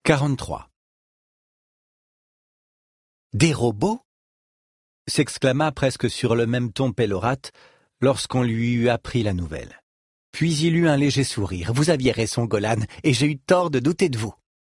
43. Des robots? S'exclama presque sur le même ton Pélorate lorsqu'on lui eut appris la nouvelle. Puis il eut un léger sourire. Vous aviez raison, Golan, et j'ai eu tort de douter de vous.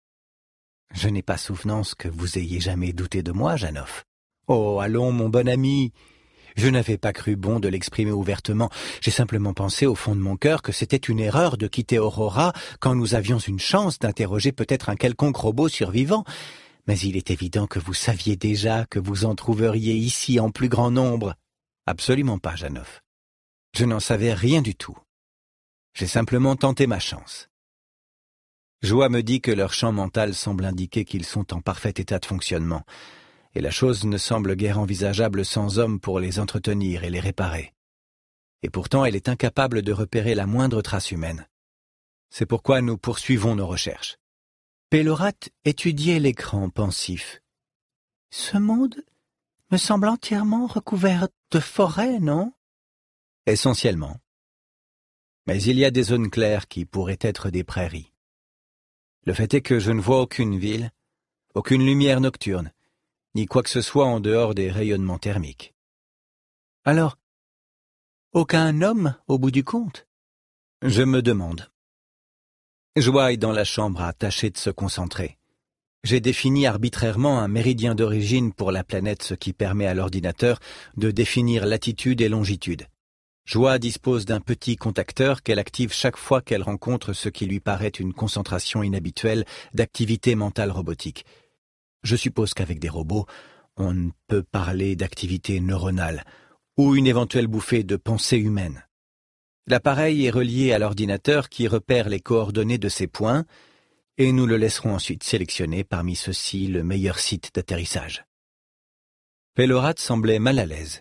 Je n'ai pas souvenance que vous ayez jamais douté de moi, Janoff. Oh, allons, mon bon ami. Je n'avais pas cru bon de l'exprimer ouvertement. J'ai simplement pensé au fond de mon cœur que c'était une erreur de quitter Aurora quand nous avions une chance d'interroger peut-être un quelconque robot survivant. Mais il est évident que vous saviez déjà que vous en trouveriez ici en plus grand nombre. Absolument pas, Janoff. Je n'en savais rien du tout. J'ai simplement tenté ma chance. Joie me dit que leur champ mental semble indiquer qu'ils sont en parfait état de fonctionnement, et la chose ne semble guère envisageable sans homme pour les entretenir et les réparer. Et pourtant elle est incapable de repérer la moindre trace humaine. C'est pourquoi nous poursuivons nos recherches. Pélorate étudiait l'écran pensif. « Ce monde me semble entièrement recouvert de forêts, non ?»« Essentiellement. Mais il y a des zones claires qui pourraient être des prairies. Le fait est que je ne vois aucune ville, aucune lumière nocturne, ni quoi que ce soit en dehors des rayonnements thermiques. »« Alors, aucun homme au bout du compte ?» Je me demande. Joie est dans la chambre à tâcher de se concentrer. J'ai défini arbitrairement un méridien d'origine pour la planète, ce qui permet à l'ordinateur de définir latitude et longitude. Joie dispose d'un petit contacteur qu'elle active chaque fois qu'elle rencontre ce qui lui paraît une concentration inhabituelle d'activité mentale robotique. Je suppose qu'avec des robots, on ne peut parler d'activité neuronale ou une éventuelle bouffée de pensée humaine. L'appareil est relié à l'ordinateur qui repère les coordonnées de ces points et nous le laisserons ensuite sélectionner parmi ceux-ci le meilleur site d'atterrissage. Pélorate semblait mal à l'aise.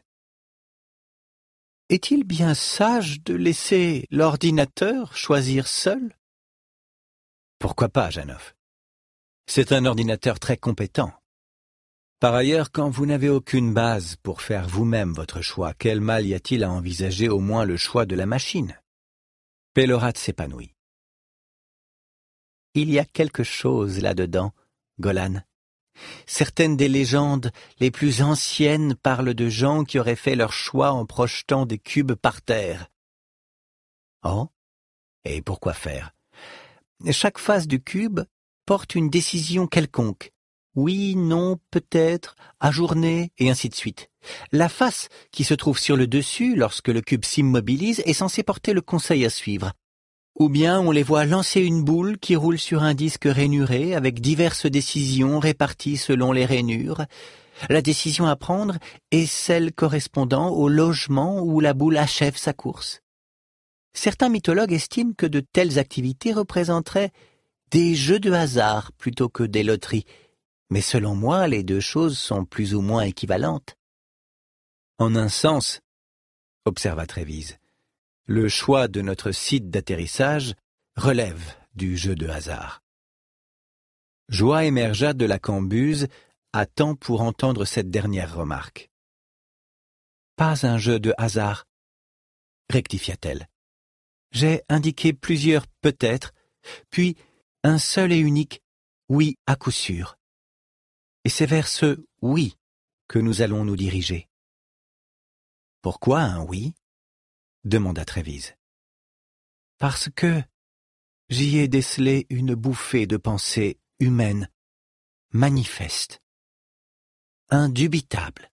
Est-il bien sage de laisser l'ordinateur choisir seul? Pourquoi pas, Janoff? C'est un ordinateur très compétent. Par ailleurs, quand vous n'avez aucune base pour faire vous-même votre choix, quel mal y a-t-il à envisager au moins le choix de la machine? Pélorate s'épanouit. Il y a quelque chose là-dedans, Golan. Certaines des légendes les plus anciennes parlent de gens qui auraient fait leur choix en projetant des cubes par terre. Oh? Et pourquoi faire? Chaque face du cube porte une décision quelconque. Oui, non, peut-être, ajourné, et ainsi de suite. La face qui se trouve sur le dessus, lorsque le cube s'immobilise, est censée porter le conseil à suivre. Ou bien on les voit lancer une boule qui roule sur un disque rainuré avec diverses décisions réparties selon les rainures. La décision à prendre est celle correspondant au logement où la boule achève sa course. Certains mythologues estiment que de telles activités représenteraient des jeux de hasard plutôt que des loteries, mais selon moi, les deux choses sont plus ou moins équivalentes. En un sens, observa Trévise, le choix de notre site d'atterrissage relève du jeu de hasard. Joie émergea de la cambuse à temps pour entendre cette dernière remarque. Pas un jeu de hasard, rectifia-t-elle. J'ai indiqué plusieurs peut-être, puis un seul et unique oui à coup sûr. Et c'est vers ce oui que nous allons nous diriger. Pourquoi un oui? Demanda Trévise. Parce que j'y ai décelé une bouffée de pensée humaine, manifeste, indubitable.